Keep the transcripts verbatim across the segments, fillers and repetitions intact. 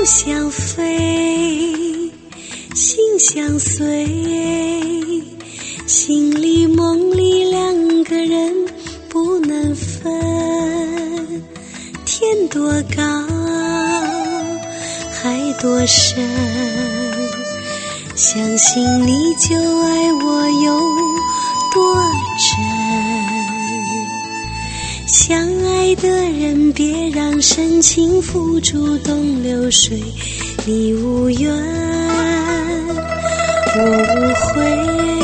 相飞，心相随，心里梦里两个人不能分。天多高，海多深，相信你就爱我有多真。相爱的人别让深情付诸东流水，你无怨我无悔。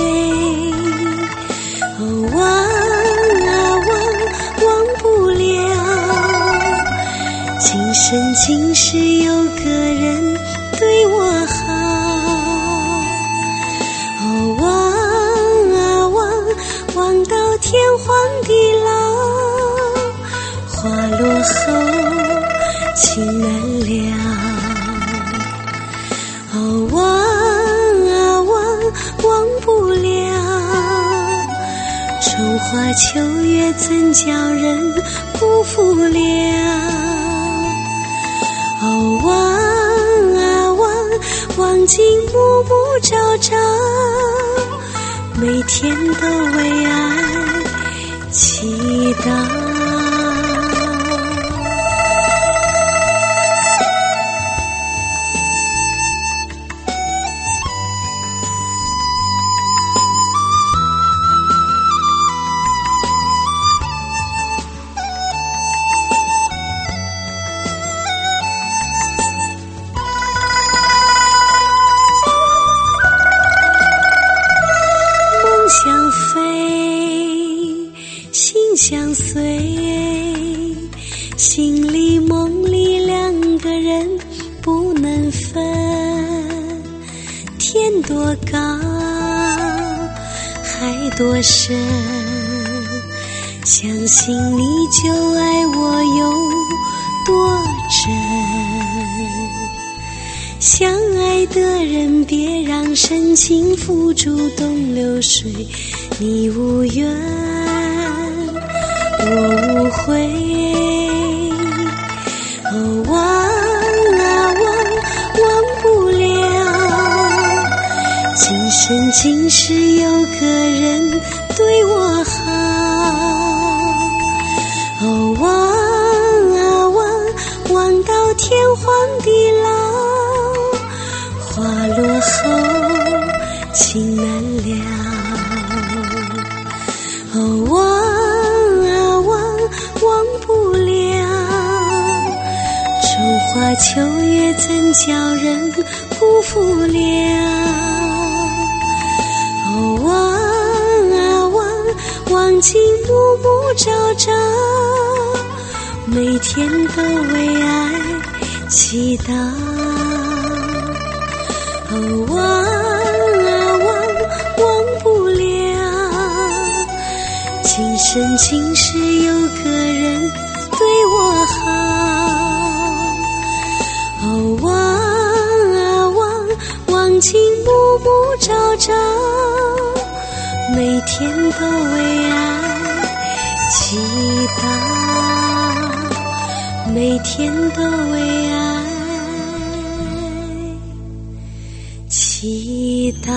哦，忘啊忘，忘不了，今生今世有个人对我好。哦，忘啊忘，忘到天荒地老，花落后情难了。哦，忘啊忘，忘不了，春花秋月怎叫人辜负了。哦，忘啊忘，忘尽暮暮朝朝，每天都为爱祈祷。相飞，心相随，心里梦里两个人不能分。天多高，海多深，相信你就爱我有多真。相爱的人别让深情付诸东流水，你无怨我无悔。哦，忘啊忘，忘不了，今生今世有个人对我好。哦，忘啊忘，忘到天荒地老，花落后情难了。哦，忘啊忘，忘不了，春花秋月怎叫人辜负了。哦，忘啊忘，忘尽暮暮朝朝，每天都为爱祈祷。哦，忘啊忘，忘不了，今生今世有个人对我好。哦，忘啊忘，忘尽暮暮朝朝，每天都为爱祈祷，每天都为爱祈祷。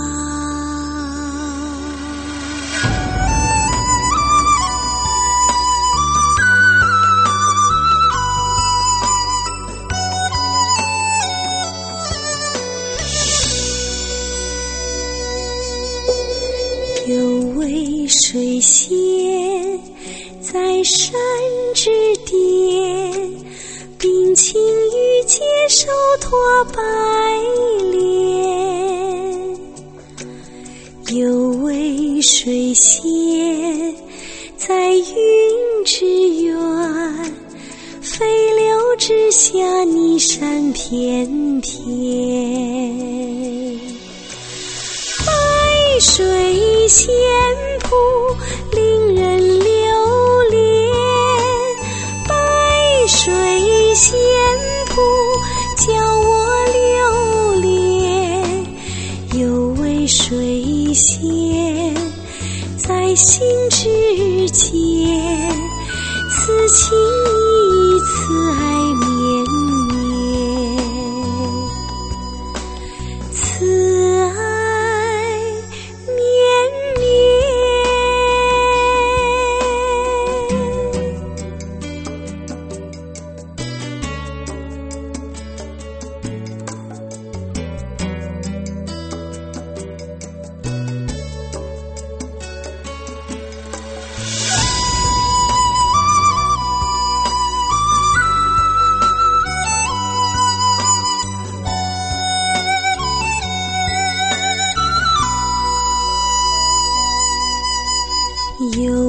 有位水仙在山之巅，冰清玉洁手托白莲。有位水仙在云之远，飞流直下泥山片片。白水仙瀑令人流连，白水仙瀑叫我留恋。有位水仙在心之间，此情意此爱绵绵。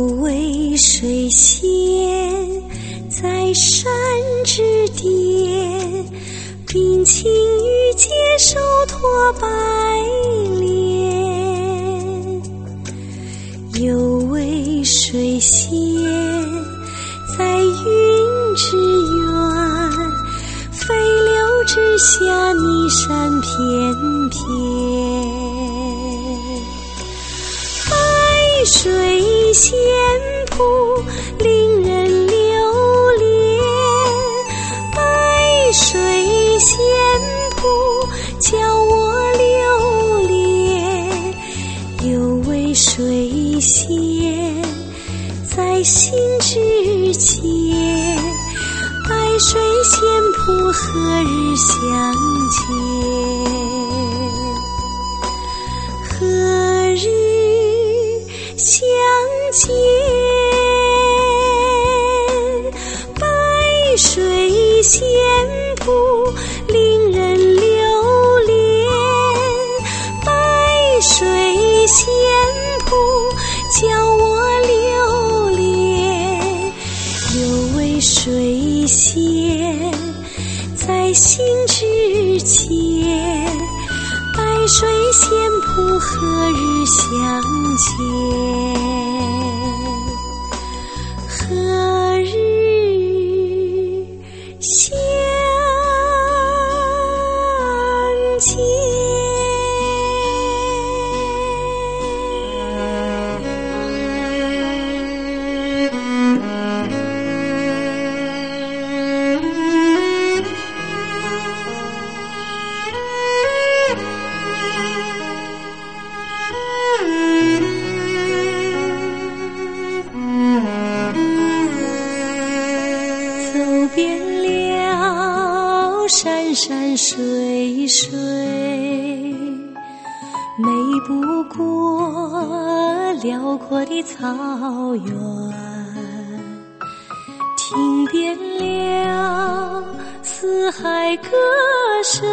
位水仙在山之巅，冰清玉洁手托白莲。有位水仙在云之远，飞流直下泥山片片。白水仙瀑令人流连，白水仙瀑叫我留恋。有位水仙在心之间，白水仙瀑何日相见？何日相见？白水仙瀑令人流连，白水仙瀑叫我留恋。有位水仙在心之间，白水仙瀑何日相见？何日相见？走遍了山山水水，美不过辽阔的草原。听遍了四海歌声，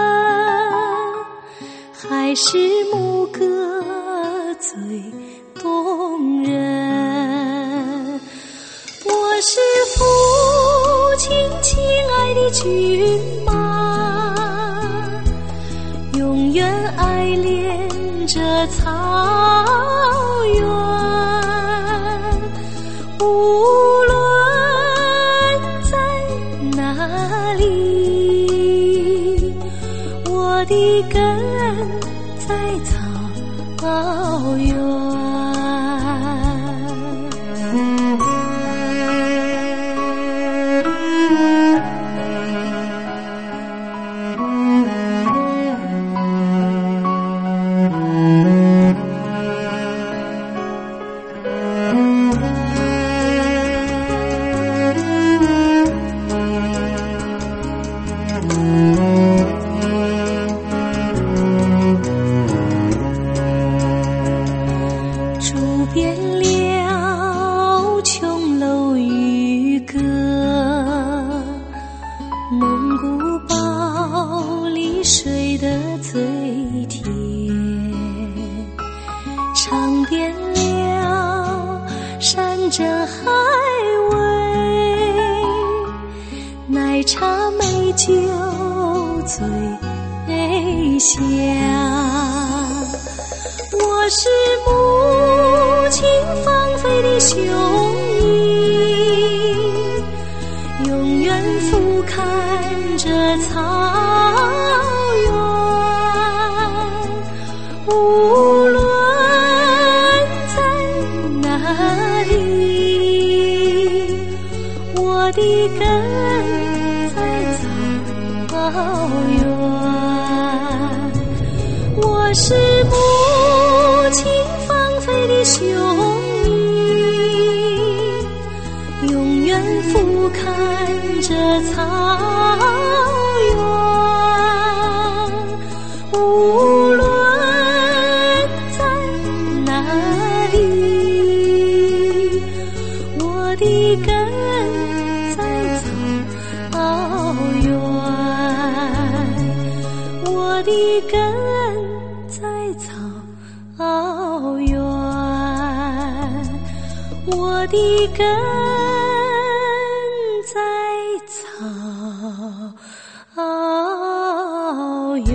还是牧歌最动人。我是父亲亲爱的骏马，永远爱恋着草原。无论在哪里，我的根在草原。数遍了琼楼玉阁，蒙古包里睡得最甜，尝遍了山珍海味，奶茶美酒最香。我是母亲放飞的雄鹰，永远俯瞰着草原。无论在哪里，我的根在草原。我是母亲放飞的雄鹰，永远俯瞰着草原。无论在哪里，我的根在草原。我的根在草原。 我的根在草原。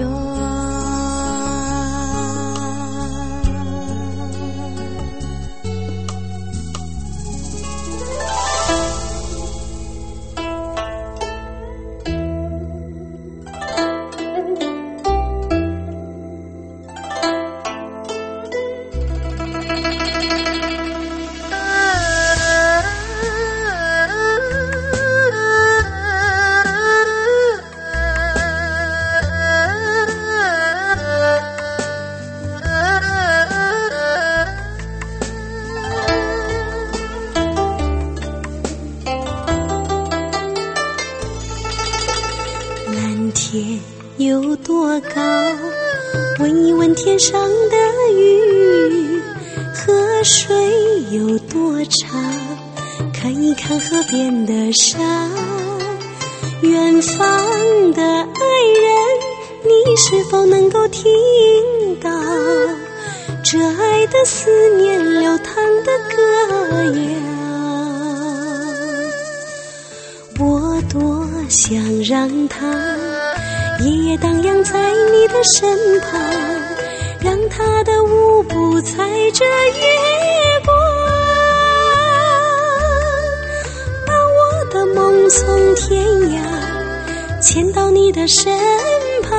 天有多高？问一问天上的雨。河水有多长？看一看河边的沙。远方的爱人，你是否能够听到这爱的思念流淌的歌谣？我多想让它夜夜荡漾在你的身旁，让他的舞步踩着月光，把我的梦从天涯牵到你的身旁。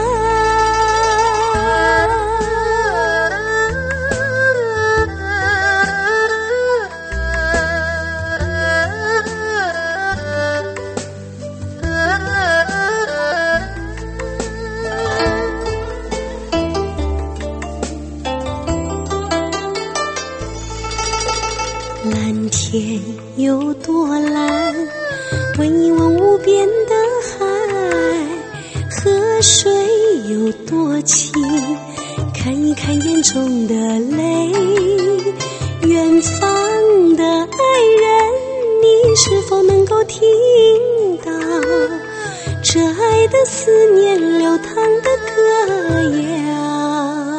蓝天有多蓝？问一问无边的海。河水有多清？看一看眼中的泪。远方的爱人，你是否能够听到这爱的思念流淌的歌谣？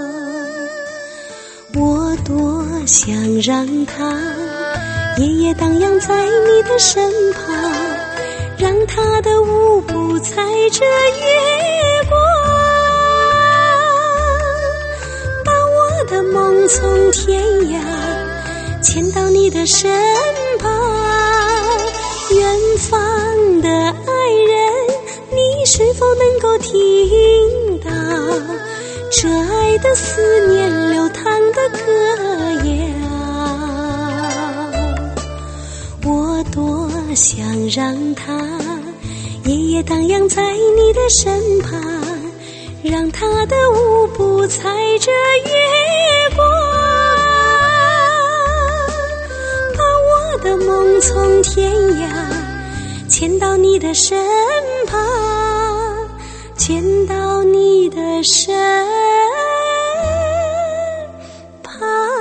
我多想让它夜夜荡漾在你的身旁，让它的舞步踩着月光，把我的梦从天涯牵到你的身旁。远方的爱人，你是否能够听到这爱的思念流淌的歌谣？我多想让它夜夜荡漾在你的身旁，让它的舞步踩着月光，把我的梦从天涯牵到你的身旁，牵到你的身旁。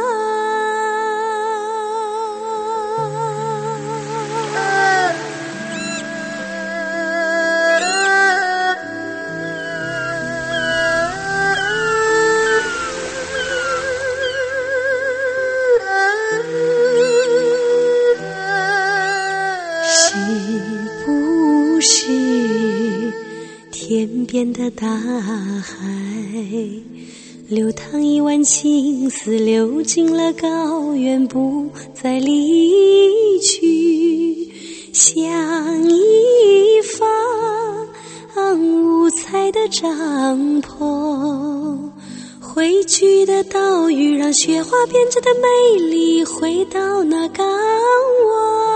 天边的大海，流淌一湾情丝，流进了高原，不再离去。像一方五彩的帐篷，汇聚的岛屿，让雪花编织的美丽回到那港湾。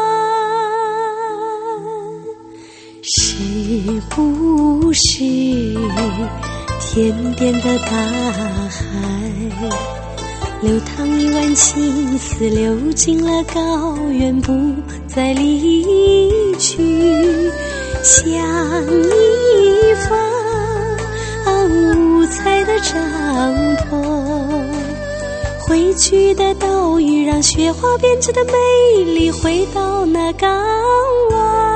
是不是天边的大海，流淌一湾情丝，流进了高原，不再离去。像一方五彩的帐篷，汇聚的岛屿，让雪花编织的美丽回到那港湾。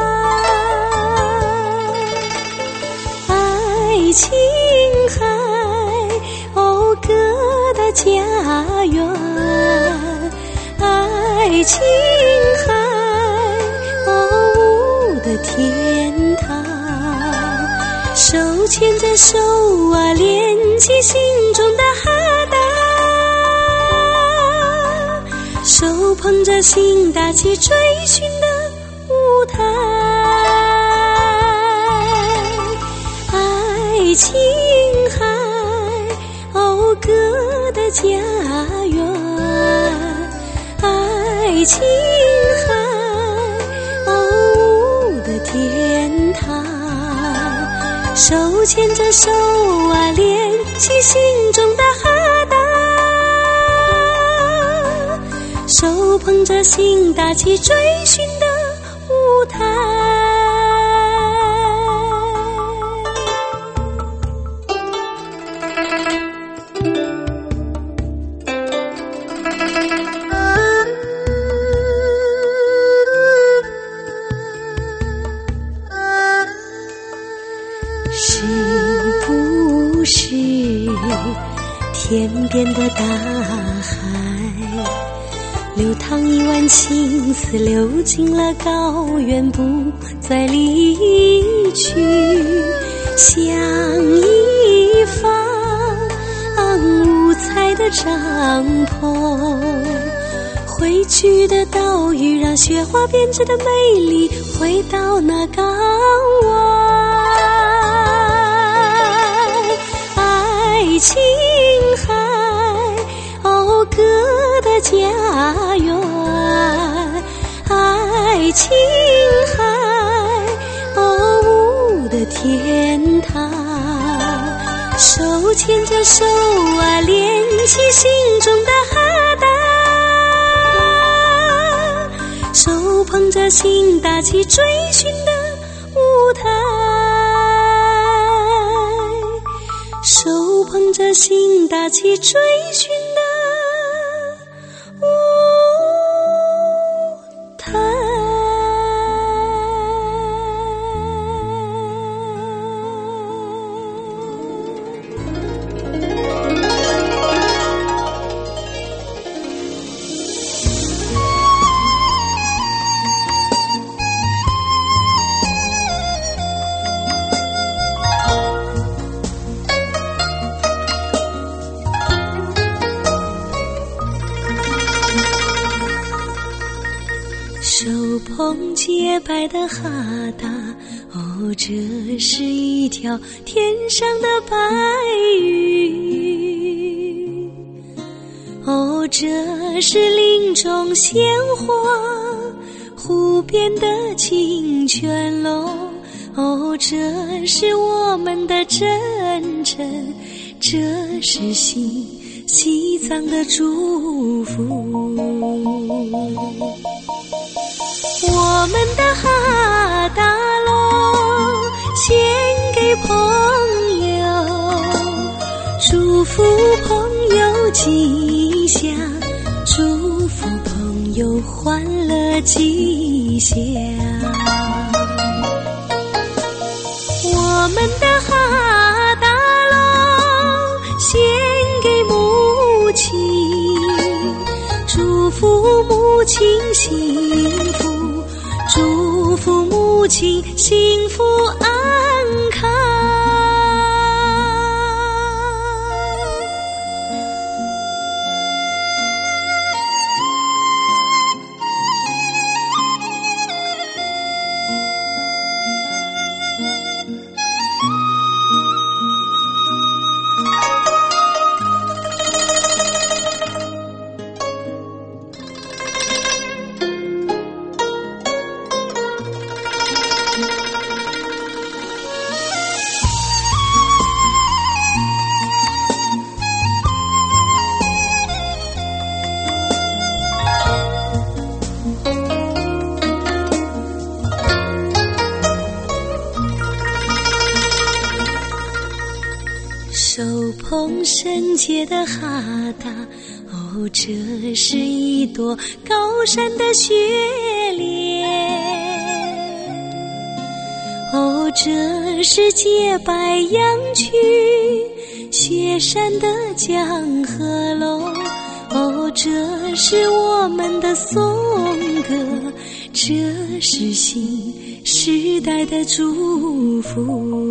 爱情海，讴歌的家园，爱青海，哦，我的天堂，手牵着手啊，连起心中的哈达，手捧着心，搭起追寻的舞台。爱青海，讴歌的家园。爱青海，哦，我的天堂，手牵着手啊，连起心中的哈达，手捧着心，搭起追寻的舞台。是不是天边的大海，流淌一湾情丝，流进了高原，不再离去。像一方五彩的帐篷，汇聚的岛屿，让雪花编织的美丽回到那港湾。爱青海，讴歌的家园。爱青海，哦，我的天堂，手牵着手啊，连起心中的哈达，手捧着心，搭起追寻的舞台。手捧着心，搭起追寻的舞台。手捧洁白的哈达，哦，这是一条天上的白云，哦，这是林中鲜花，湖边的清泉龙，哦，这是我们的真诚，这是心西藏的祝福。我们的哈达龙献给朋友，祝福朋友吉祥，祝福朋友欢乐吉祥。我们的哈达龙献给母亲，祝福母亲幸福，祝福母亲幸福安康。手捧圣洁的哈达，哦，这是一朵高山的雪莲，哦，这是洁白羊群雪山的江河龙， 哦，这是我们的颂歌，这是新时代的祝福。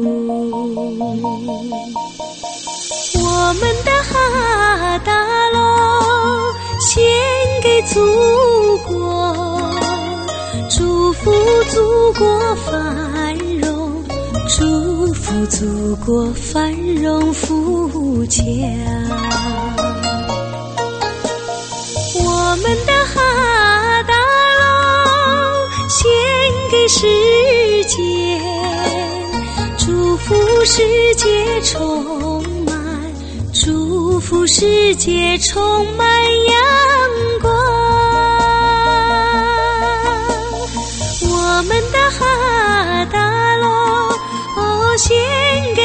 我们的哈达罗献给祖国，祝福祖国繁荣，祝福祖国繁荣富强。我们的哈达罗献给世界，祝福世界充满，祝福世界充满阳光。我们的哈达罗哦献给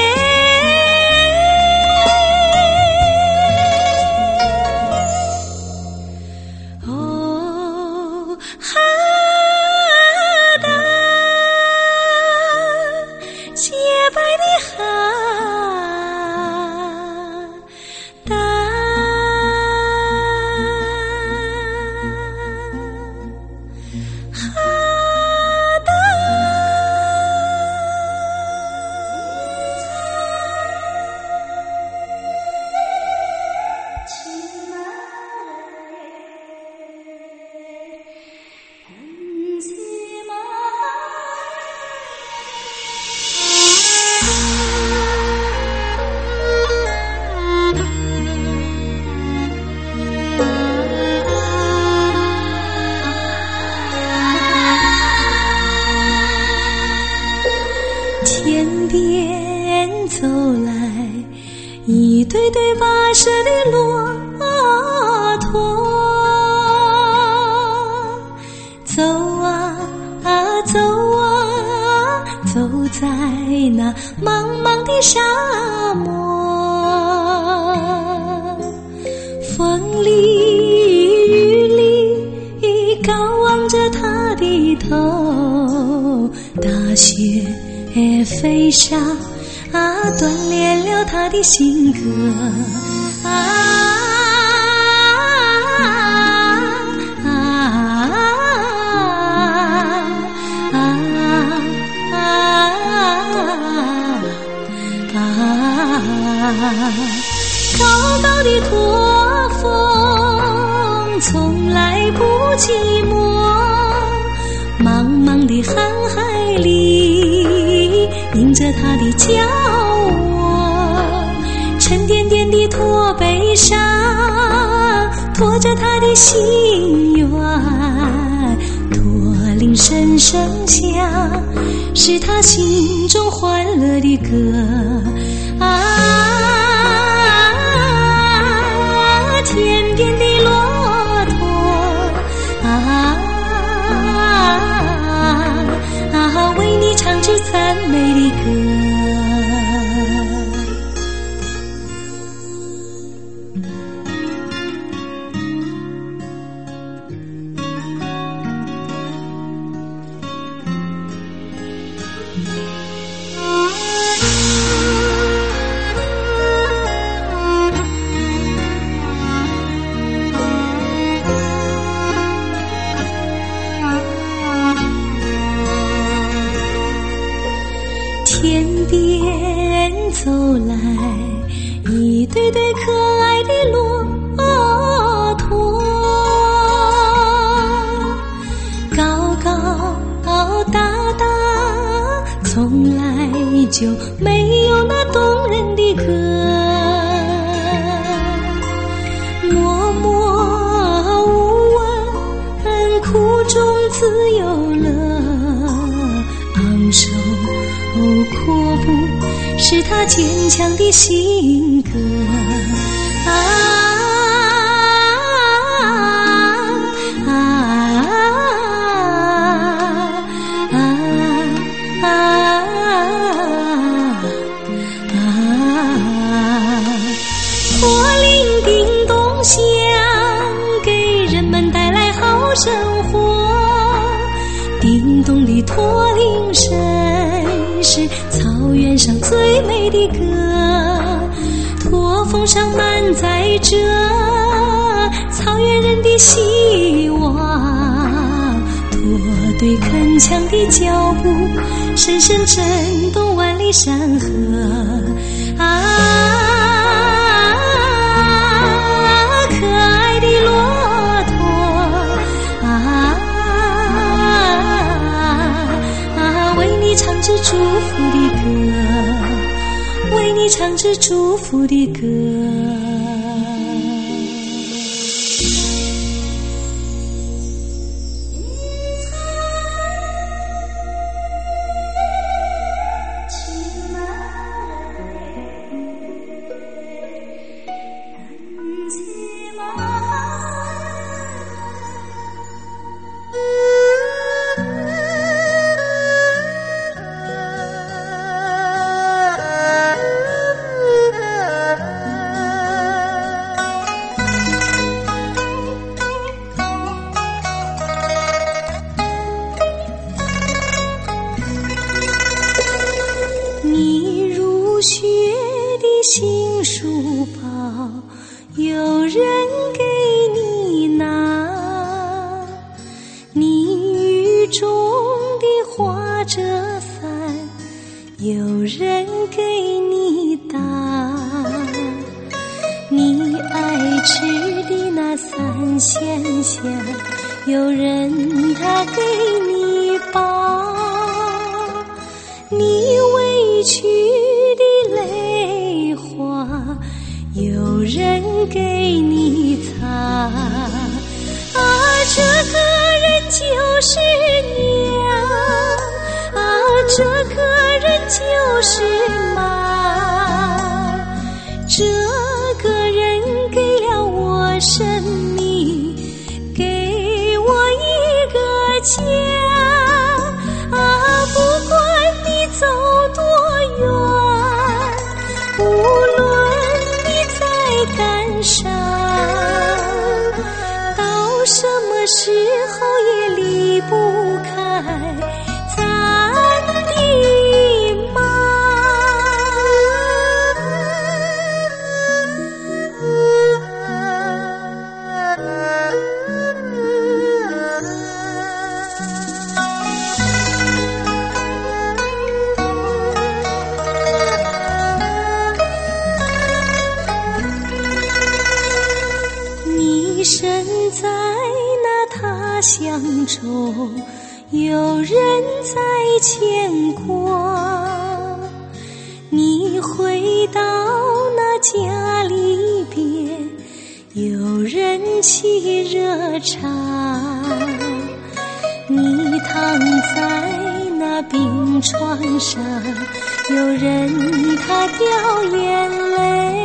天边走来一对对跋涉的骆驼，走啊啊走啊，走在那茫茫的沙漠，风里雨里高望着他的头，大雪飞沙啊，锻炼了他的性格啊啊啊啊啊啊！高高的驼峰从来不寂寞，茫茫的瀚海里迎着他的脚窝，沉甸甸的驼背上驮着他的心愿，驼铃声声响，是他心中欢乐的歌啊，天边的骆驼啊啊，为你唱支赞美的歌。天边走来一对对可爱的骆驼，高高大大，从来就没有那动人的歌，默默无闻，苦中自有乐，昂首阔步是他坚强的性格啊啊啊啊啊！驼铃叮咚响，给人们带来好生活，叮咚的驼铃声是草原上最美的歌，驼峰上满载着草原人的希望，驼队铿锵的脚步，深深震动万里山河。啊，可爱的骆驼，啊啊，为你唱支祝福的歌，为你唱支祝福的歌。你入学的新书包，有人给你拿，你雨中的花折伞，有人给你打，你爱吃的那三鲜虾，有人他给你包，你委屈的泪花，有人给你擦。啊，这个人就是娘，啊，这个人就是妈，这个人给了我生命，给我一个家。走多远，无论你在干啥，到什么时候也离不开咱的妈。你身在那他乡中，有人在牵挂，你回到那家里边，有人沏热茶，你躺在那病床上，有人他掉眼泪，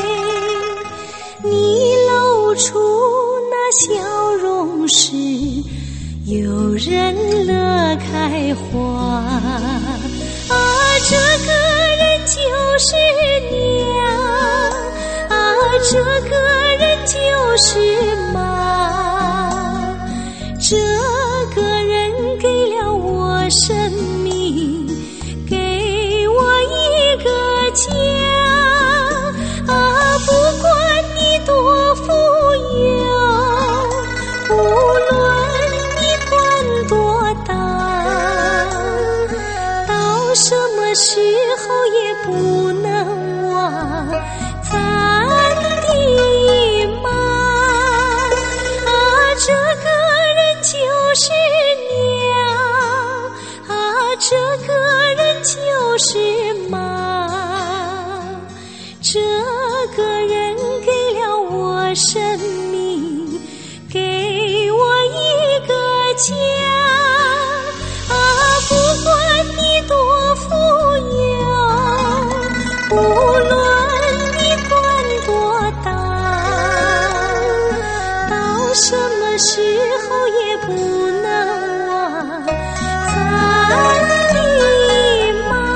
你露出那笑容时，有人乐开花。啊，这个人就是娘，啊，这个人就是妈，这个人给了我生命，给我一个家。啊，不管你多富有，无论你官多大，到什么时候也不能忘咱的妈。啊，这个人就是娘，啊，这个人就是妈，这个人给了我生命，给我一个家。啊，不管你多富有，无论你官多大，到什么时候也不能忘咱的妈。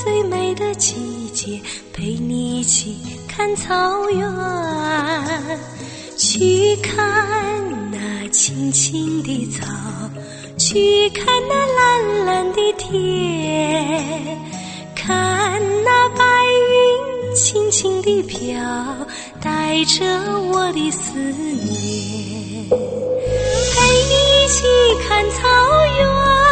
最美的季节，陪你一起看草原，去看那青青的草，去看那蓝蓝的天，看那白云轻轻地飘，带着我的思念，陪你一起看草原，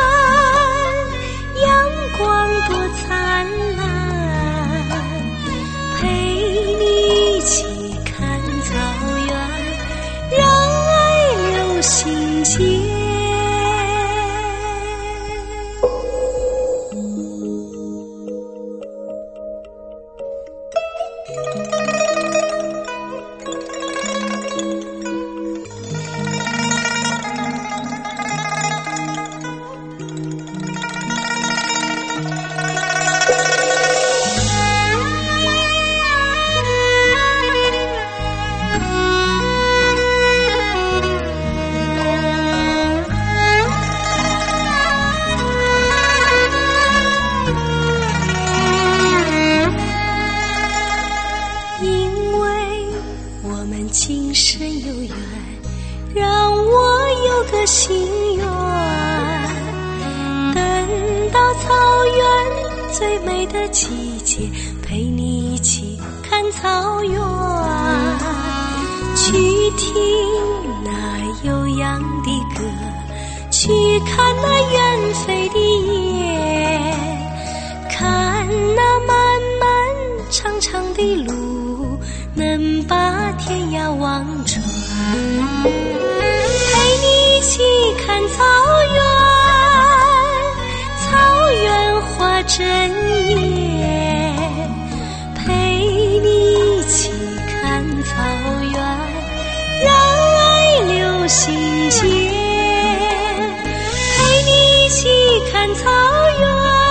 阳光多灿烂，陪你一起看草原，让爱流心间。情深有缘，让我有个心愿，等到草原最美的季节，陪你一起看草原，去听那悠扬的歌，去看那远飞的雁，看那漫漫长长的路，能把天涯望穿，陪你一起看草原，草原花正艳，陪你一起看草原，让爱流心间，陪你一起看草原，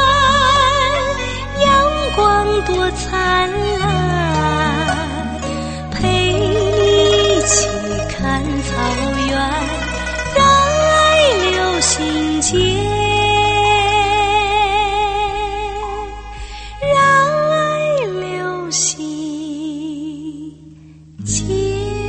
阳光多灿烂，一起看草原，让爱流心间，让爱流心间。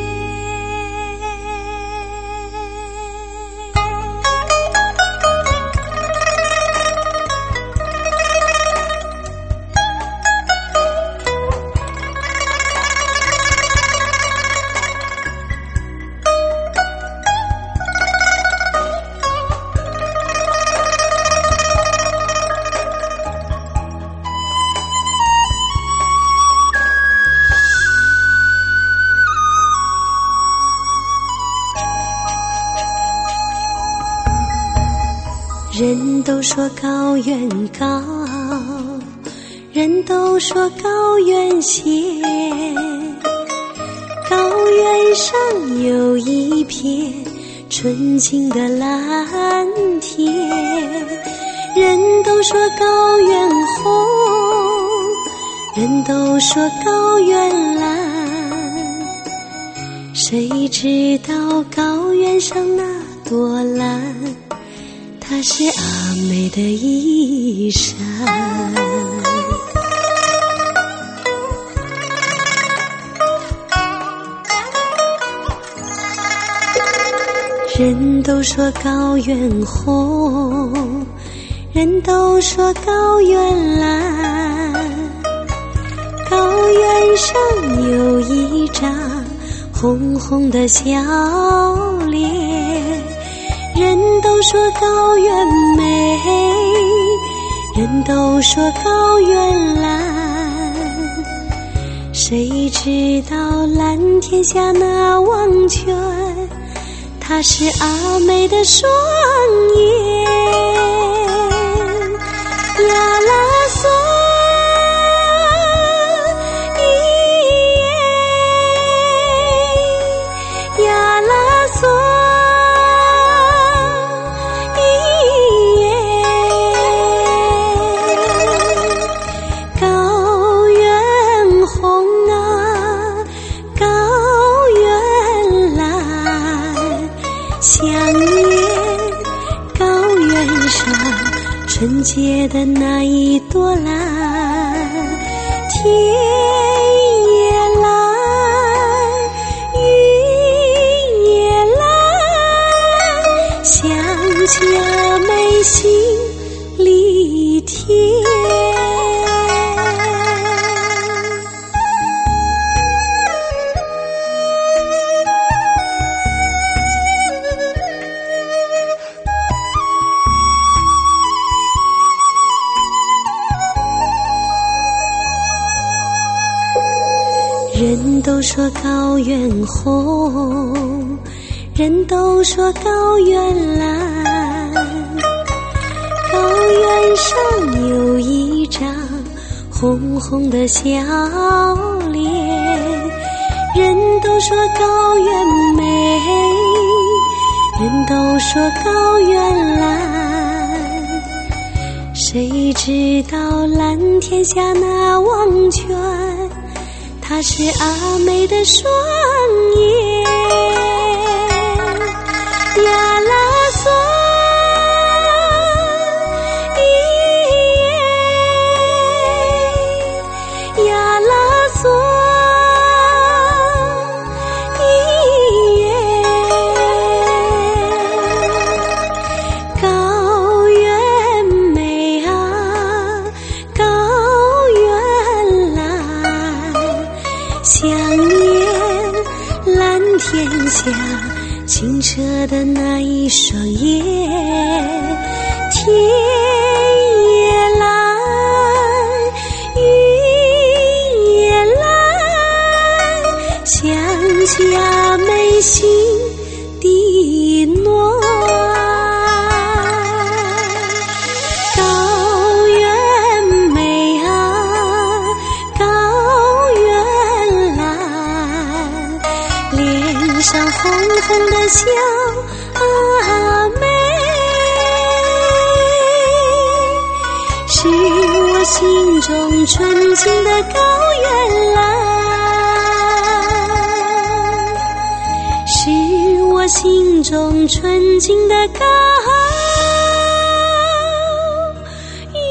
人都说高原高，人都说高原险，高原上有一片纯净的蓝天，人都说高原红，人都说高原蓝，谁知道高原上那朵蓝，它是阿妹的衣衫。人都说高原红，人都说高原蓝，高原上有一张红红的笑脸，人都说高原美，人都说高原蓝，谁知道蓝天下那王泉，它是阿妹的双眼。呀啦嗦咦耶，呀啦嗦纯洁的那一朵蓝， 也蓝，云也蓝，想家美心里甜。人都说高原红，人都说高原蓝，高原上有一张红红的笑脸。人都说高原美，人都说高原蓝，谁知道蓝天下那王泉，它是阿妹的双眼。呀啦嗦，咿耶，呀啦嗦，咿耶。高原美啊，高原蓝，想念蓝天下清澈的那一双眼。天也蓝，云也蓝，想家美心的暖。高原美啊，高原蓝，脸上红红的笑阿妹，是我心中纯净的高原蓝，是我心中纯净的高原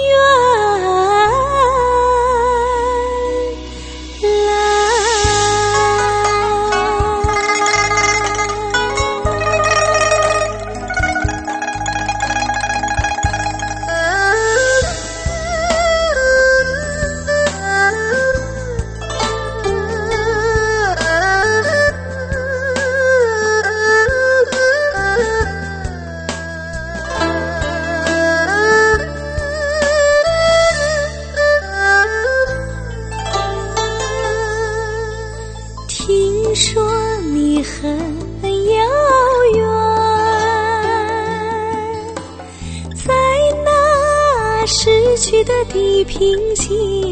听说你很遥远，在那逝去的地平线，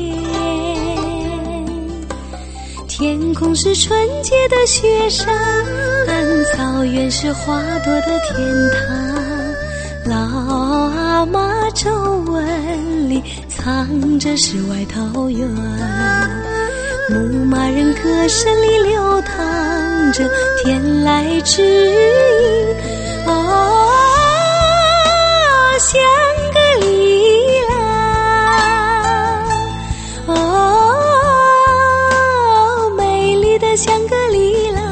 天空是纯洁的雪山，草原是花朵的天堂。老阿妈皱纹里藏着世外桃源，牧马人歌声里流淌着天籁之音。哦，香格里拉，哦，美丽的香格里拉，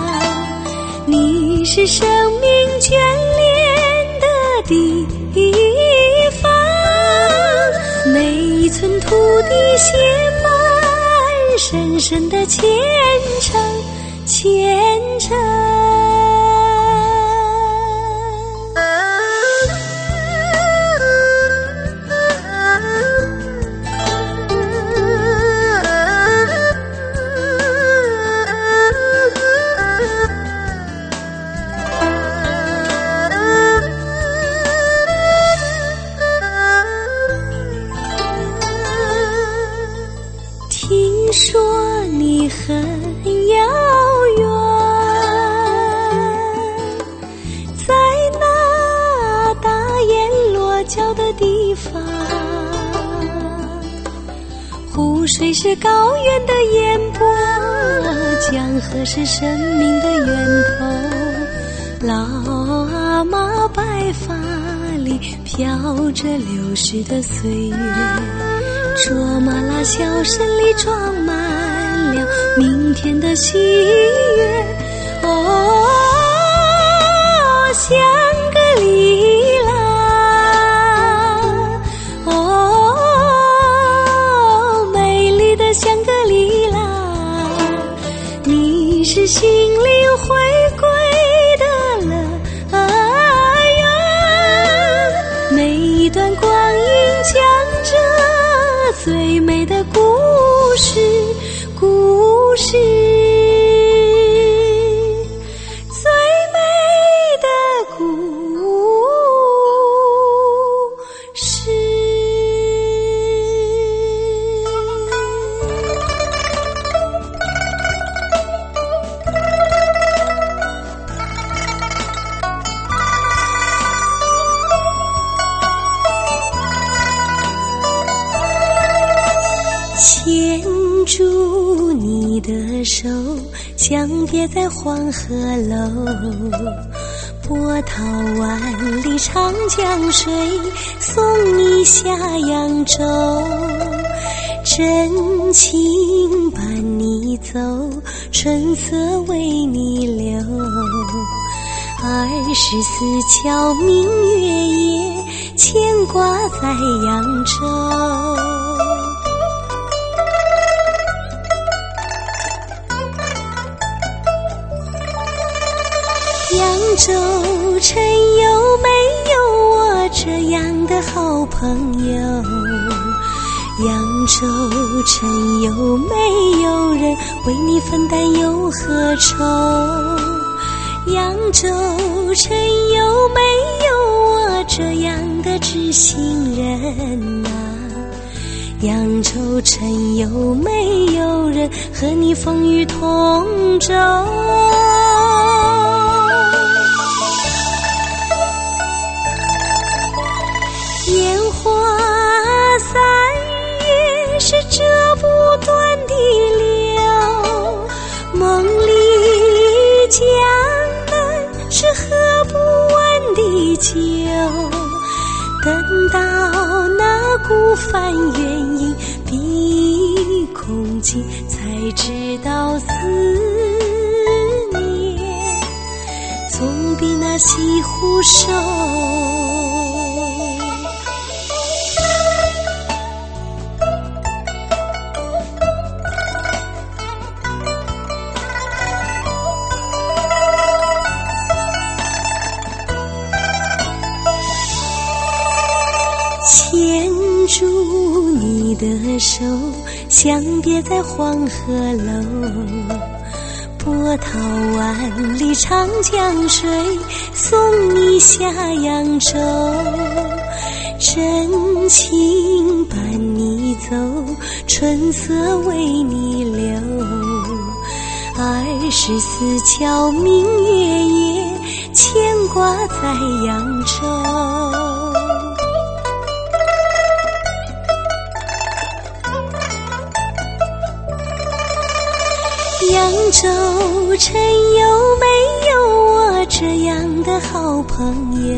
你是生命眷恋的地方，每一寸土地写满深深的虔诚，虔诚。听说你很遥远，在那大雁落脚的地方，湖水是高原的烟波，江河是生命的源头。老阿妈白发里飘着流逝的岁月，卓玛拉笑声里装满了明天的喜悦。哦，香格里拉，哦，美丽的香格里拉，你是心灵回归的乐园。每一段光阴讲着最美的故事，故事，最美的故事。牵住你的手，相别在黄河楼，波涛万里长江水，送你下扬州。真情伴你走，春色为你留。二十四桥明月夜，牵挂在扬州。扬州城有没有我这样的好朋友？扬州城有没有人为你分担忧和愁？扬州城有没有我这样的知心人啊？扬州城有没有人和你风雨同舟？烟花三月是这不断的流，梦里江南是喝不完的酒。等到那孤帆远影碧空尽，才知道思念总比那西湖瘦。牵住你的手，相别在黄河楼，波涛万里长江水，送你下扬州。真情伴你走，春色为你留。二十四桥明月夜，牵挂在扬州。扬州城有没有我这样的好朋友？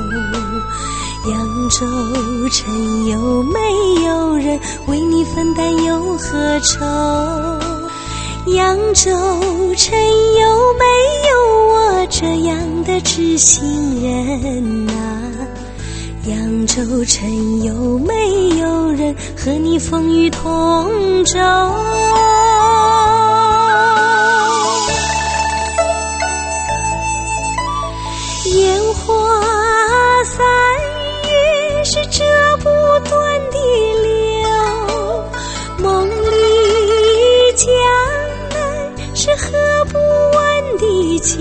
扬州城有没有人为你分担忧和愁？扬州城有没有我这样的知心人啊？扬州城有没有人和你风雨同舟？烟花三月是这不断的流，梦里江南是喝不完的酒。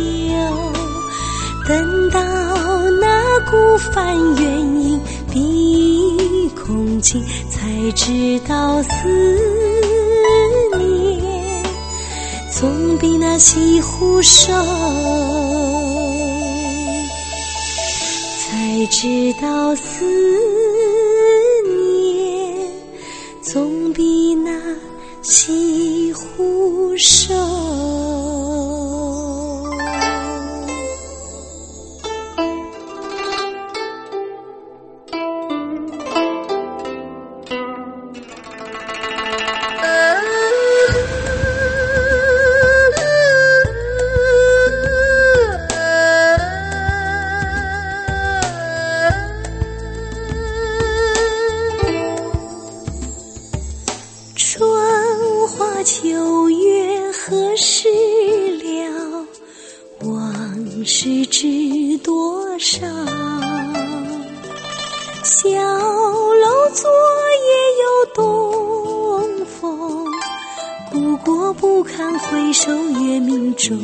等到那孤帆远影碧空尽，才知道思念总比那西湖瘦。才知道思念总比那西湖瘦。 春花秋月何时了？往事知多少？小楼昨夜有东风，故国不堪回首月明中。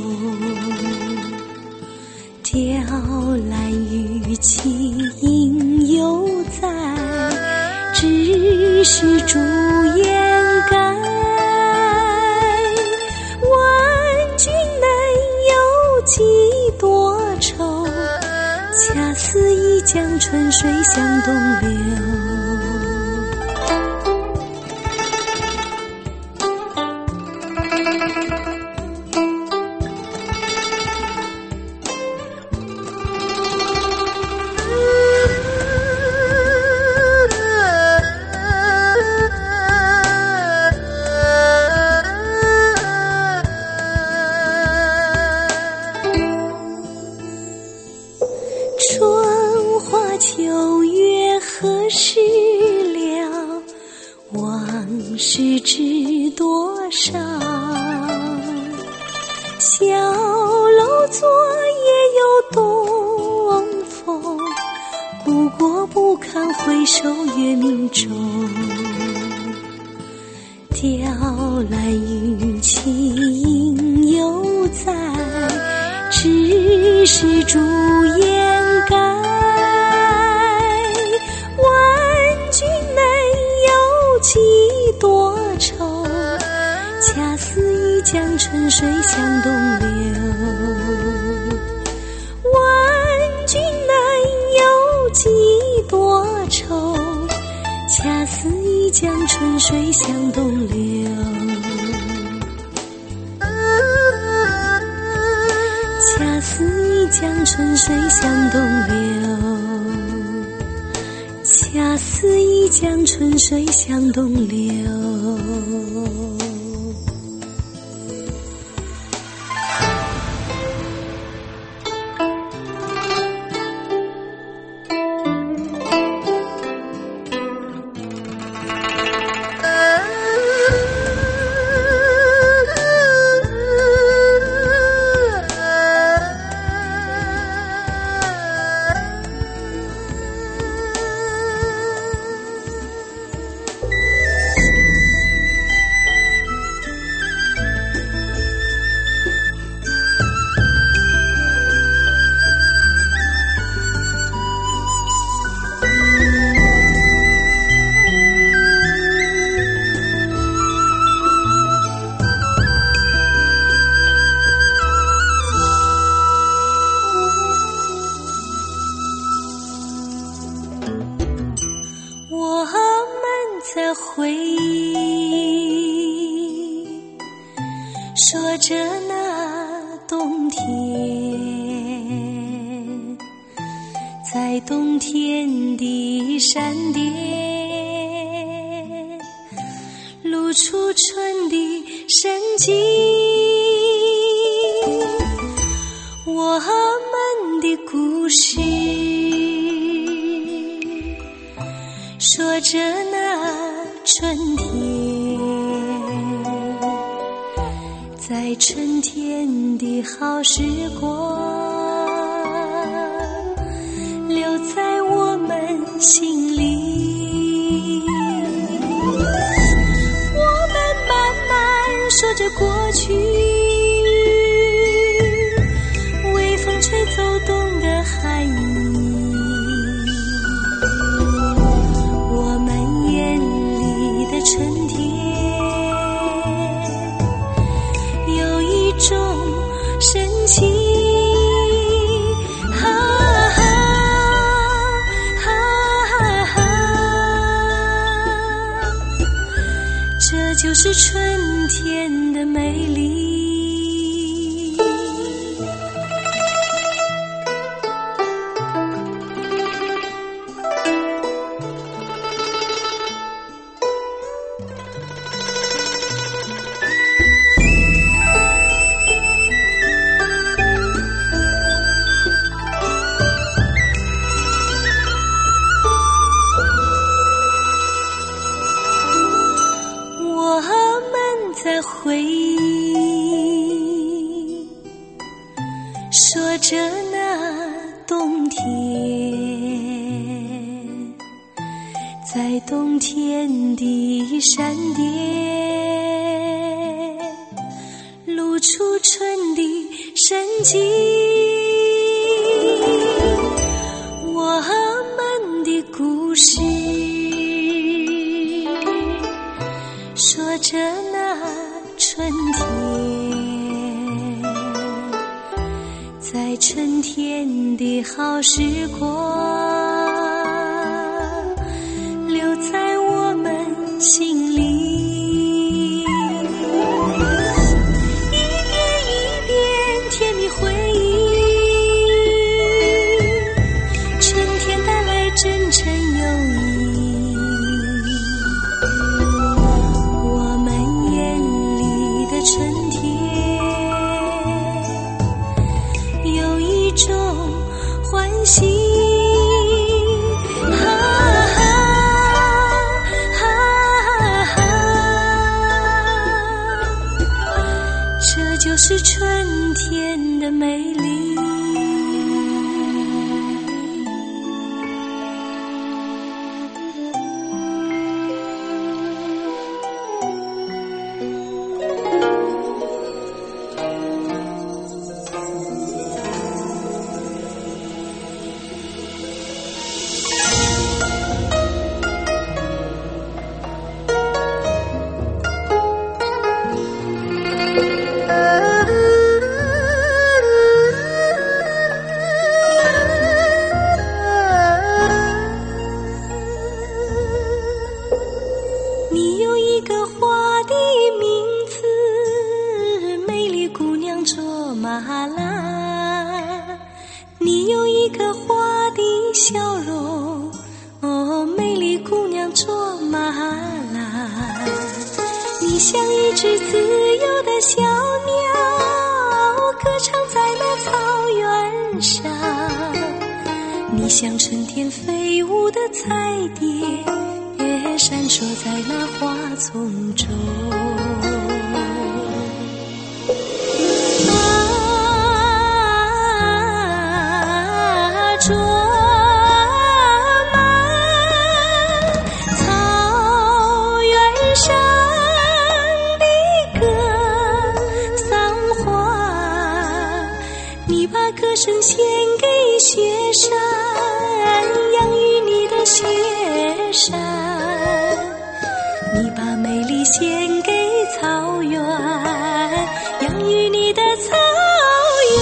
雕栏玉砌应犹在，只是朱颜改。问君能有几多愁？恰似一江春水向东流。春花秋月何时了？往事知多少？小楼昨夜有东风，故国不堪回首月明中。雕栏玉砌应犹在，只是朱颜改。问君能有几多愁？恰似一江春水向东流。问君能有几多愁？恰似一江春水向东流。恰似一江春水向东流，恰似一江春水向东流。在回忆，说着那冬天，在冬天的山巅，露出春的生机。我们的故事，说着那春天，在春天的好时光，留在我们心里。我们慢慢说着过去，微风吹走冬的寒意。春天有一种神奇，哈哈哈哈，这就是春天的美丽。我的回忆，说着那冬天，在冬天的山巅，露出春的生机。我们的故事，说着那春天，在春天的好时光，留在我们心里。一遍一遍甜蜜回忆，春天带来真诚友谊。我们眼里的春天，有一种欢喜。就是春天的美丽。你有一个花的名字，美丽姑娘卓玛拉。你有一个花的笑容，哦，美丽姑娘卓玛拉。你像一只自由的小鸟，歌唱在那草原上。你像春天飞舞的彩蝶，闪烁在那花丛中。啊，卓玛，草原上的歌桑花，你把歌声献给雪山，养育你的雪山。你把美丽献给草原，养育你的草原。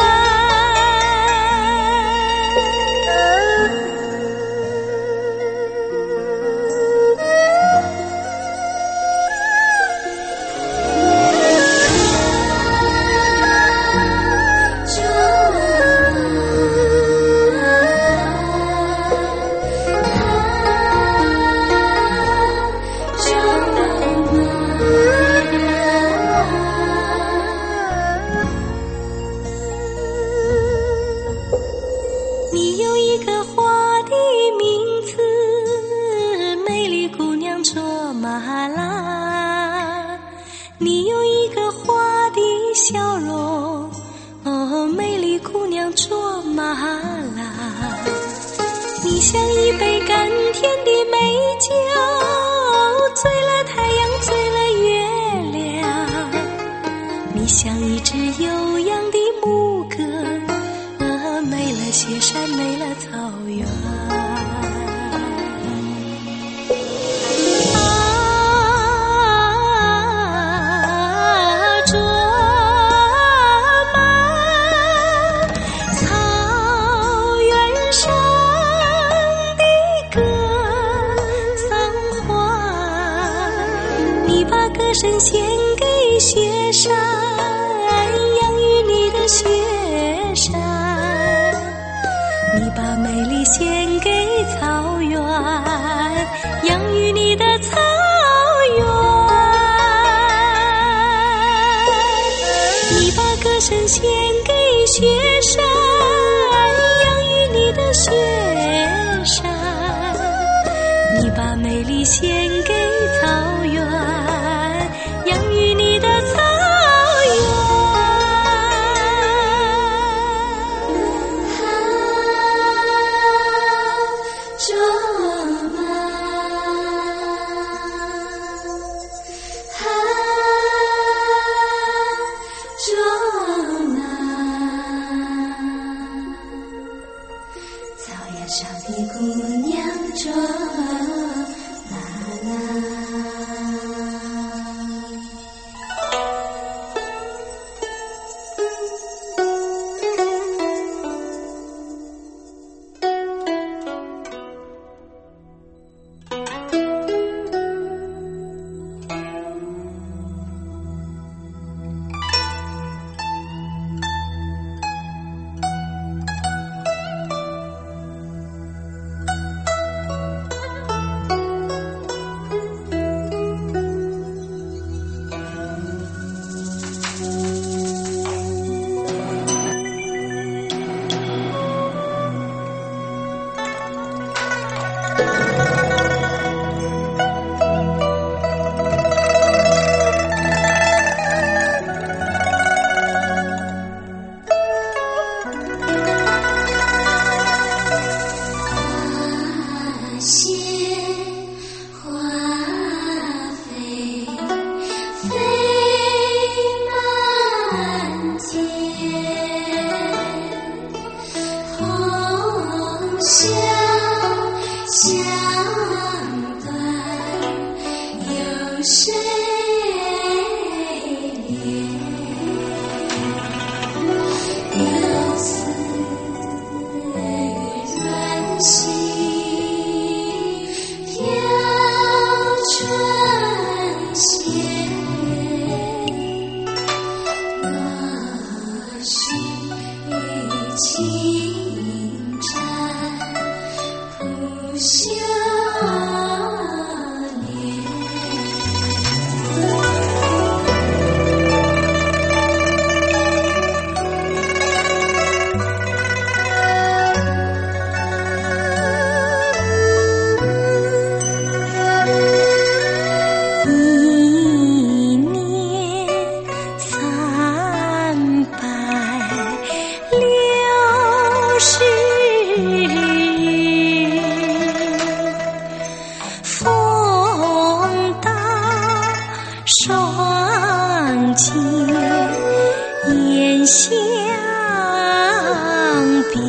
你有一个花的名字，美丽姑娘卓玛拉。你有一个花的笑容，哦，美丽姑娘卓玛拉。你像一杯甘甜的美酒，醉了太阳，醉了月亮。你像一只悠扬的牧歌，没了雪山，没了草原。啊，卓玛，草原上的歌桑花，你把歌声献给雪山，养育你的雪山。你把美丽献给草原，养育你的草原。你把歌声献给雪山，养育你的雪山。你把美丽献给草原，养育你谁怜？游子软心，飘春榭。我是与青山铺绣帘。一年三百六十日，风大霜结燕相比，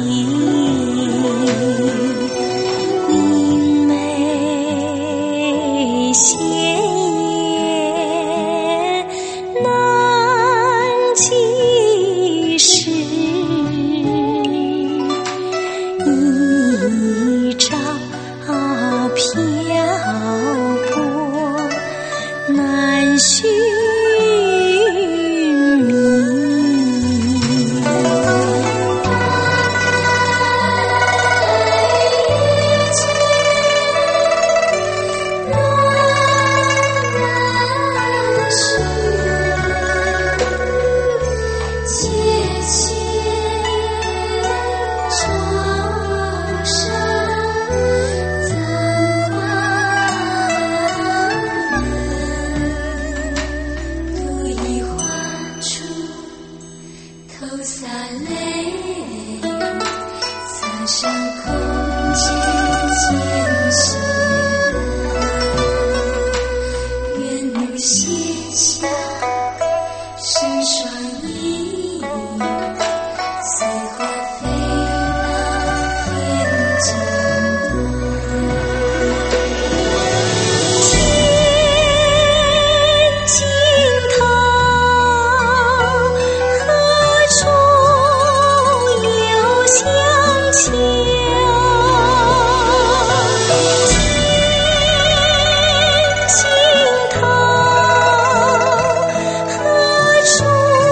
明媚鲜艳难及时，一朝漂泊难寻觅。头洒泪，洒上空间间隙，愿母写下是双翼，随花飞到天尽天尽头。相求，天尽头，何处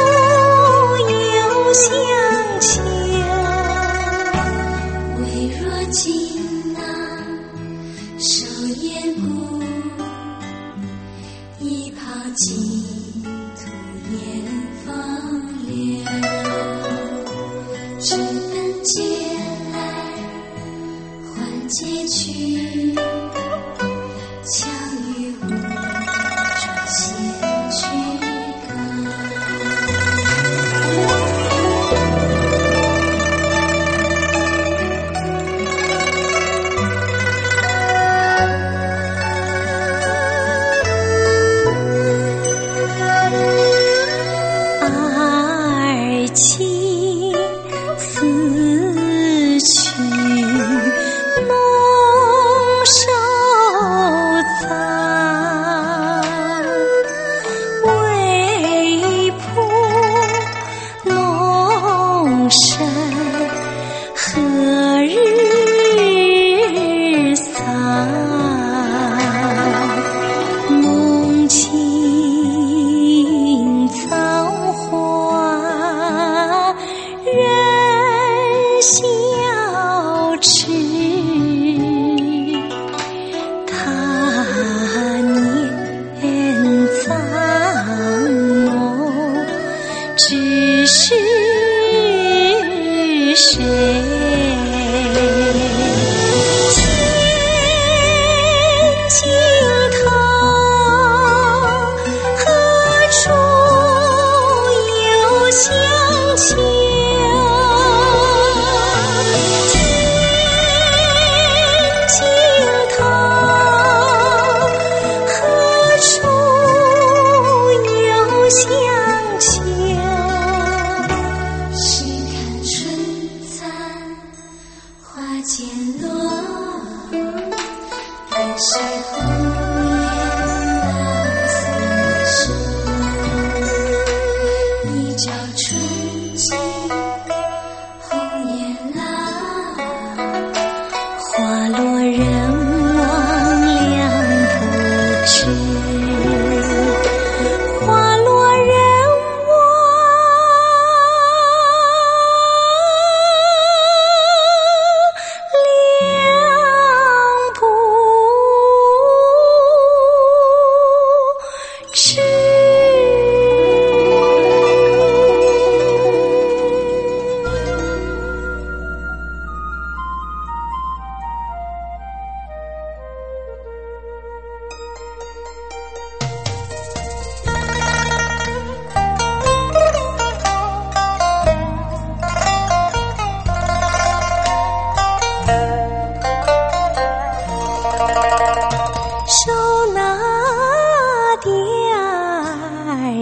有相求？微若锦囊收烟骨，一泡净土烟风流。知分解来，换解去，强于无中先去歌。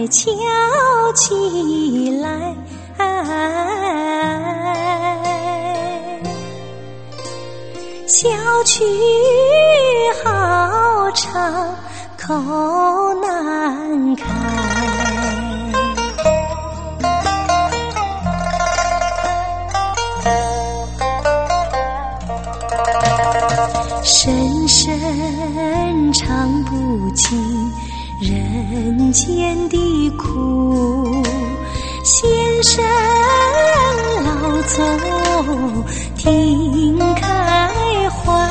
敲起来，小曲好唱口难开，深深唱不尽人间的苦，先生老走听开怀，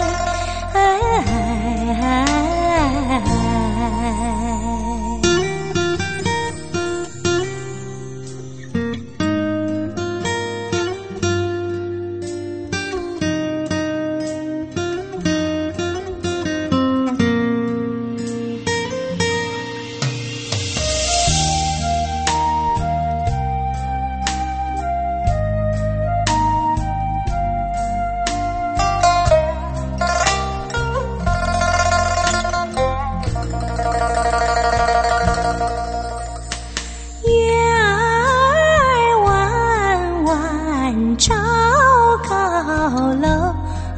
照高楼，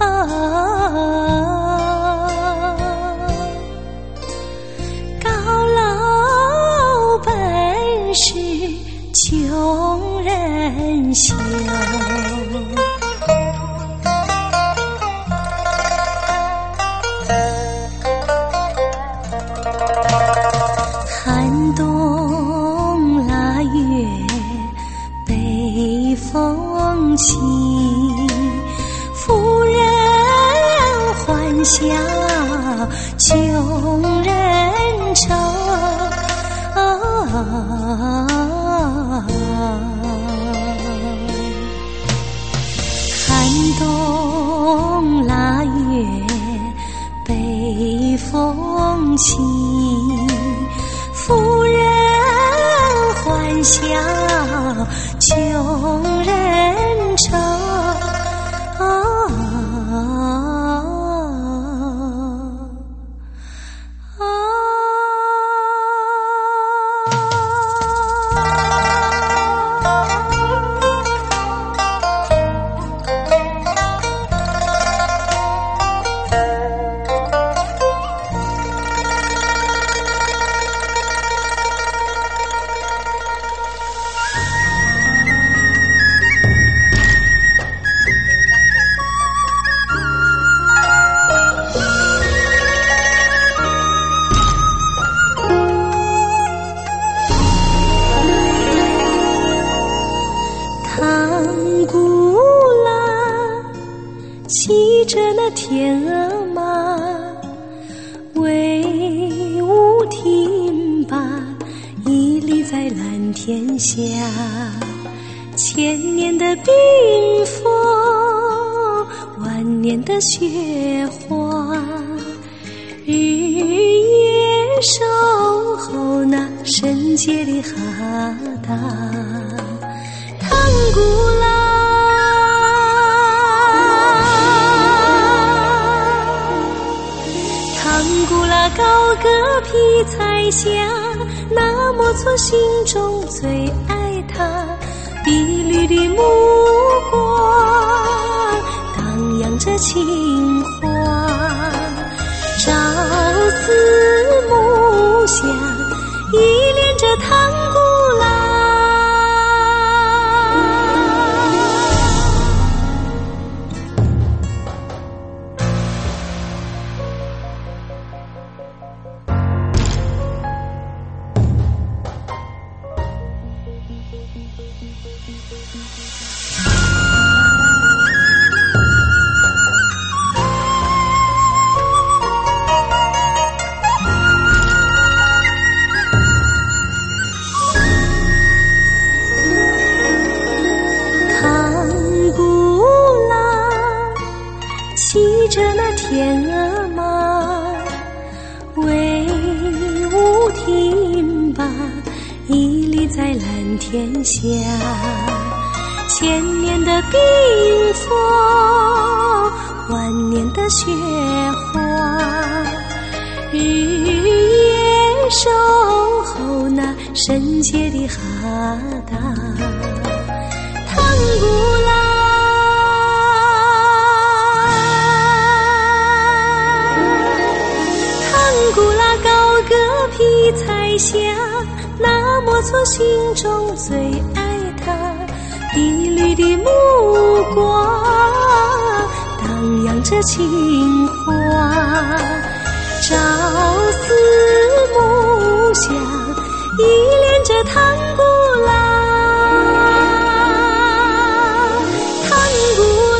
高楼本是穷人修，寒冬腊月北风起，富人欢笑穷人愁，寒冬腊月北风起，富人欢笑穷人愁，唐古拉骑着那天鹅马，威武挺拔，屹立在蓝天下。千年的冰封，万年的雪花，日夜守候那圣洁的哈达。唐古拉，唐古拉高歌披彩霞，那莫错心中最爱他，碧绿的目光荡漾着情话，朝思暮想，依恋着唐古拉。骑着那天鹅马，威武挺拔，屹立在蓝天下。千年的冰封，万年的雪花，日夜守候那深切的哈达，唐古拉，唐古拉高歌披彩霞，那莫错心中最爱他，碧绿的目光荡漾着情话，朝思暮想依恋着唐古拉，唐古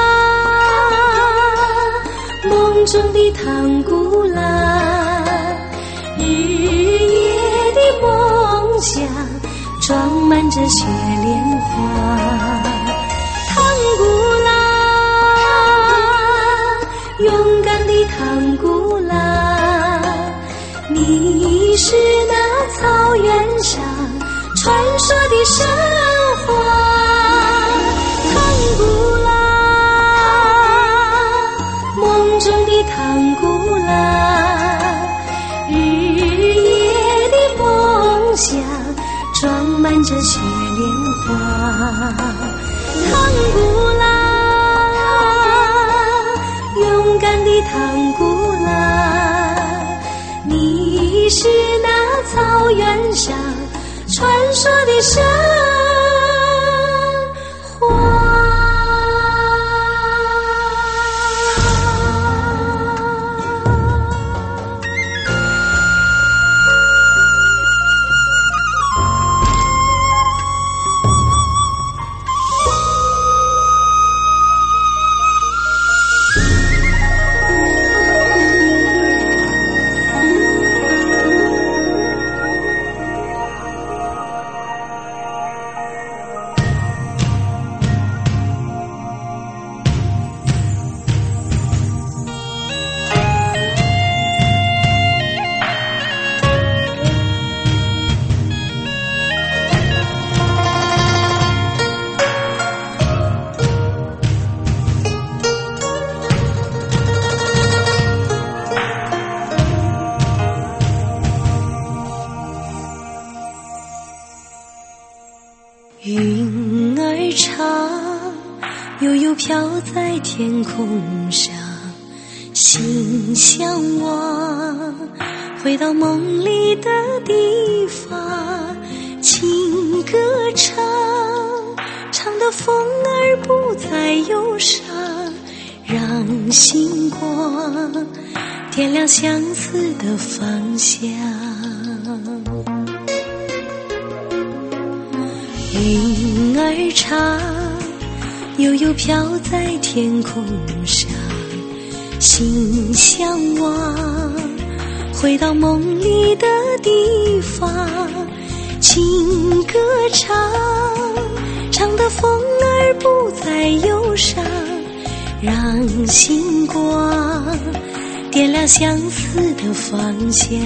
拉，梦中的唐古拉，日夜的梦想装满着雪莲花，唐古拉，勇敢的唐古拉，你是那草原上传说的神话，唐古拉，梦中的唐古拉，日夜的梦想装满着雪莲花，唐古拉，勇敢的唐古拉，你是那草原上传说的神话。云儿长，悠悠飘在天空上，心向往回到梦里的地方，情歌唱，唱得风儿不再忧伤，让星光点亮相思的方向。云儿长，悠悠飘在天空上，心向往回到梦里的地方，情歌唱，唱得风儿不再忧伤，让星光点亮相思的方向。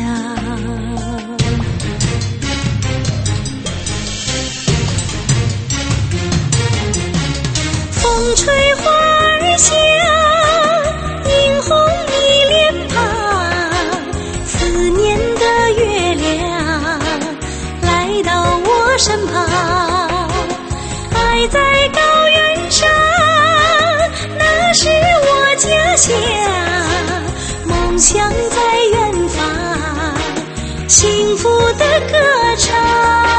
风吹花儿香，映红你脸庞，思念的月亮来到我身旁，爱在高原上，那是我家乡，梦想在远方，幸福的歌唱。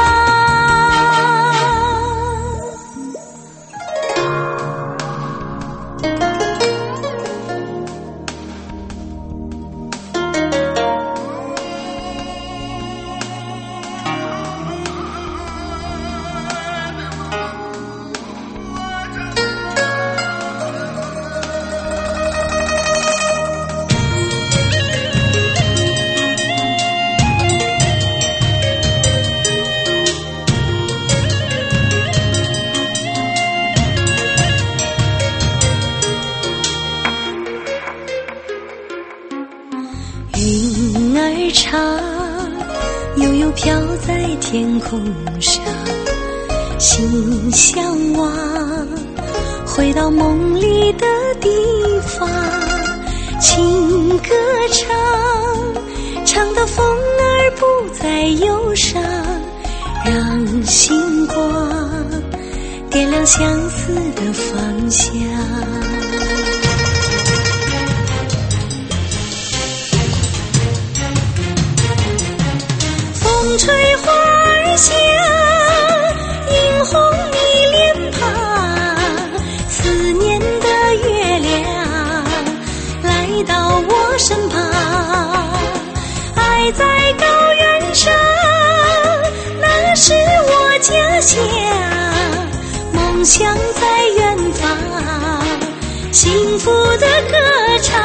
云儿长，悠悠飘在天空上，心向往回到梦里的地方，情歌唱，唱得风儿不再忧伤， 星光，点亮相思的方向。风吹花儿香，映红你脸庞，思念的月亮来到我身旁。爱在高原上，那是我家乡，梦想在远方，幸福的歌唱。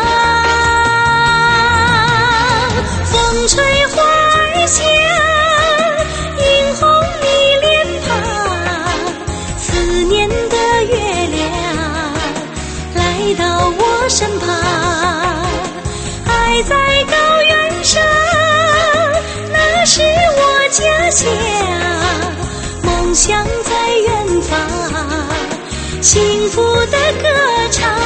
风吹花儿香，映红你脸庞，思念的月亮来到我身旁。爱在高原上，那是我家乡，梦想在远方，幸福的歌唱。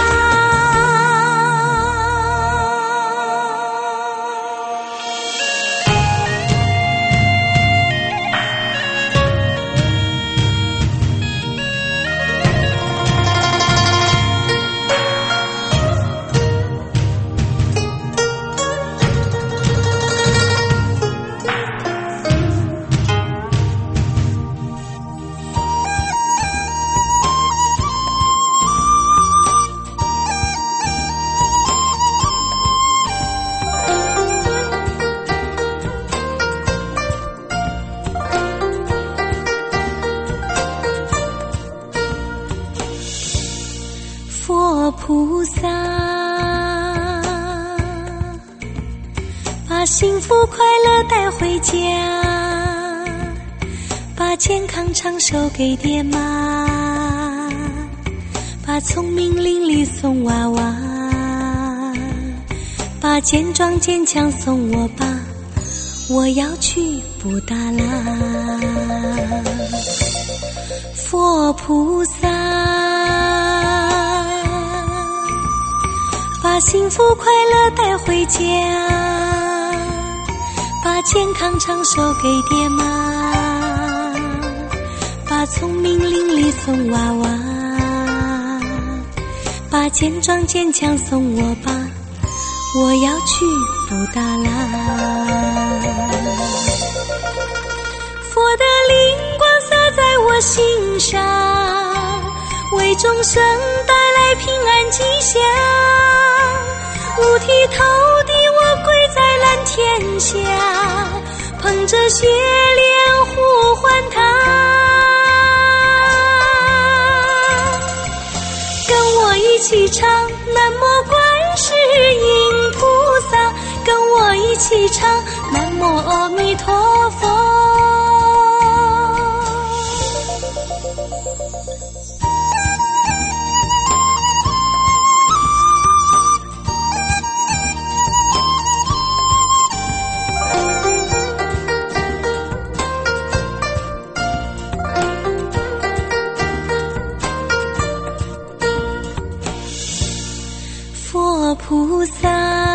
佛菩萨，把幸福快乐带回家，把健康长寿给爹妈，把聪明伶俐送娃娃，把健壮坚强送我爸，我要去布达拉。佛菩萨，把幸福快乐带回家，把健康长寿给爹妈，把聪明伶俐送娃娃，把健壮坚强送我爸，我要去布达拉。佛的灵光洒在我心上，为众生带来平安吉祥。五体投地我跪在蓝天下，捧着雪莲呼唤他。跟我一起唱南无观世音菩萨，跟我一起唱南无阿弥陀佛。佛菩萨，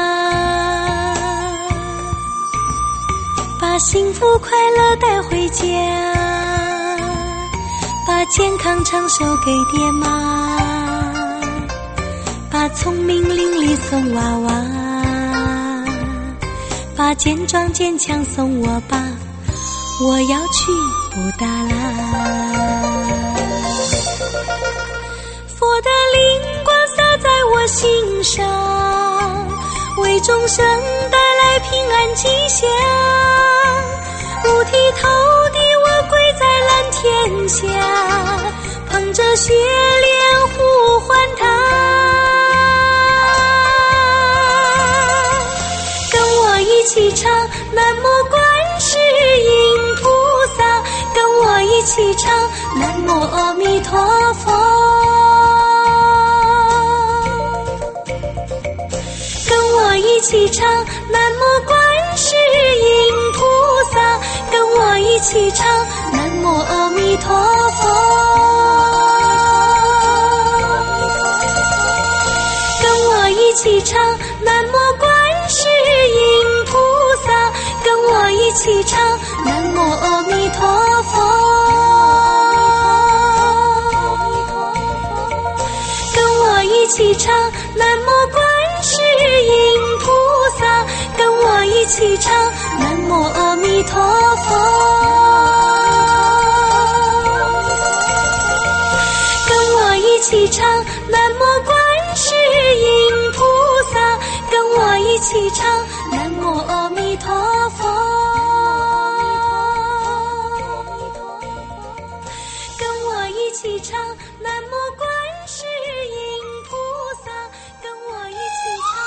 把幸福快乐带回家，把健康长寿给爹妈，把聪明伶俐送娃娃，把健壮坚强送我爸，我要去布达拉。佛的灵光洒在我心上，为众生带来平安吉祥。五体投地我跪在蓝天下，捧着雪莲呼唤他。跟我一起唱南无观世音菩萨，跟我一起唱南无阿弥陀佛。一起唱南无观世音菩萨，跟我一起唱南无阿弥陀佛。跟我一起唱南无观世音菩萨，跟我一起唱南无阿弥陀佛。 起唱南无阿弥陀佛，跟我一起唱南无观世音菩萨，跟我一起唱南无阿弥陀佛，跟我一起唱南无观世音菩萨，跟我一起唱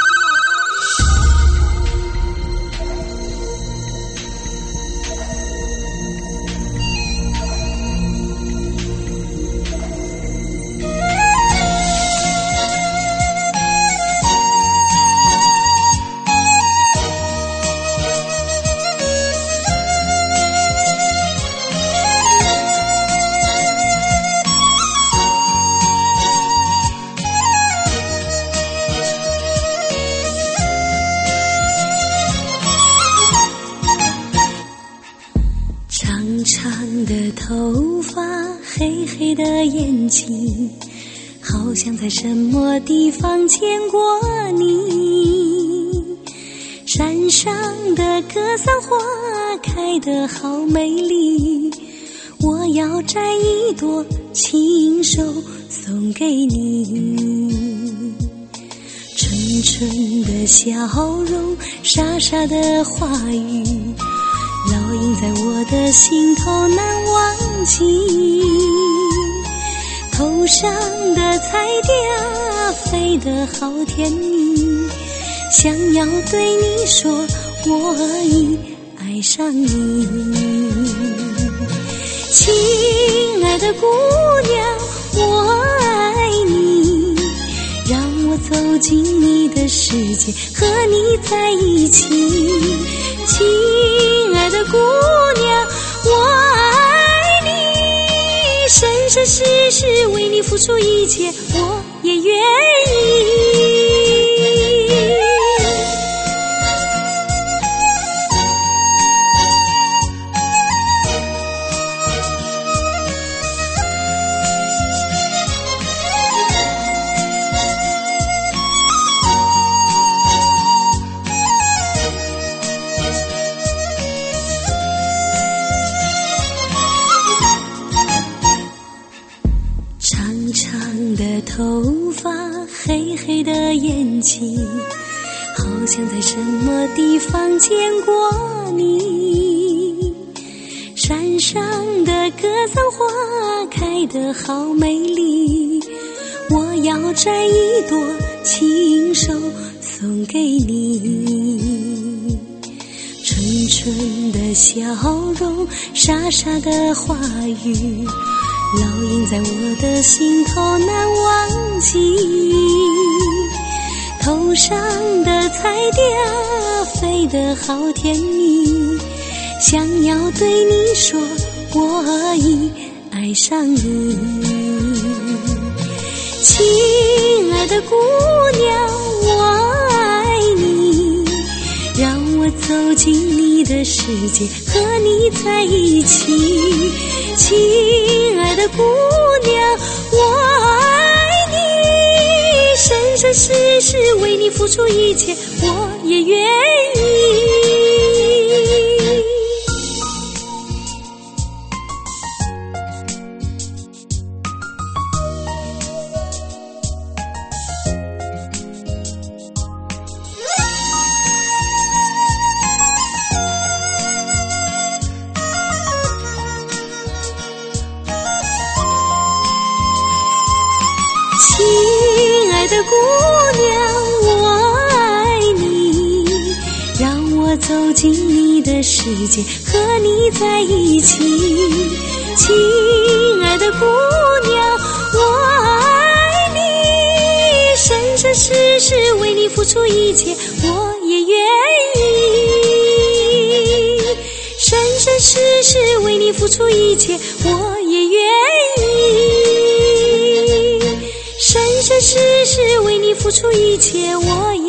长的头发，黑黑的眼睛，好像在什么地方见过你。山上的格桑花开得好美丽，我要摘一朵亲手送给你。纯纯的笑容，傻傻的话语，烙印在我的心头难忘记。头上的彩蝶飞得好甜蜜，想要对你说我已爱上你。亲爱的姑娘，我爱你，让我走进你的世界，和你在一起。亲爱的姑娘，我爱你，生生世世为你付出一切，我也愿意。长的头发，黑黑的眼睛，好像在什么地方见过你。山上的格桑花开得好美丽，我要摘一朵亲手送给你。纯纯的笑容，傻傻的话语，烙印在我的心头难忘记。头上的彩蝶飞得好甜蜜，想要对你说我已爱上你。亲爱的姑娘，我爱你，让我走进你的世界，和你在一起。亲爱的姑娘，我爱你，生生世世为你付出一切，我也愿意。亲爱的姑娘，我爱你，让我走进你的世界，和你在一起。亲爱的姑娘，我爱你，生生世世为你付出一切，我也愿意。生生世世为你付出一切，我也愿意。生生世世为你付出一切，我